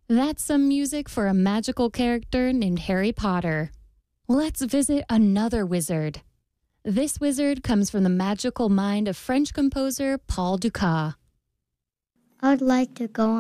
That's some music for a magical character named Harry Potter. Let's visit another wizard. This wizard comes from the magical mind of French composer Paul Dukas. I'd like to go